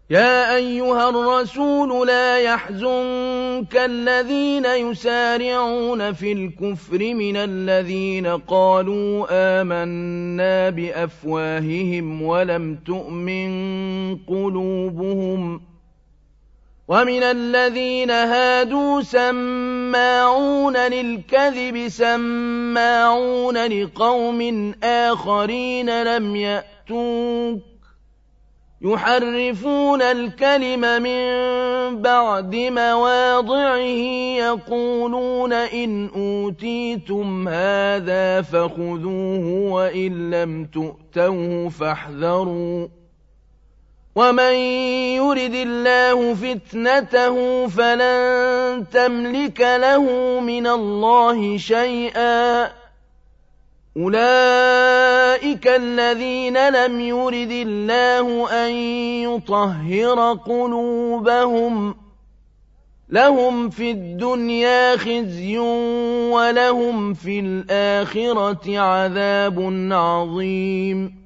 يا أيها الرسول لا يحزنك الذين يسارعون في الكفر من الذين قالوا آمنا بأفواههم ولم تؤمن قلوبهم ومن الذين هادوا سماعون للكذب سماعون لقوم آخرين لم يأتوك يحرفون الكلم من بعد مواضعه يقولون إن أوتيتم هذا فخذوه وإن لم تؤتوه فاحذروا ومن يرد الله فتنته فلن تملك له من الله شيئا أولئك الذين لم يرد الله أن يطهر قلوبهم لهم في الدنيا خزي ولهم في الآخرة عذاب عظيم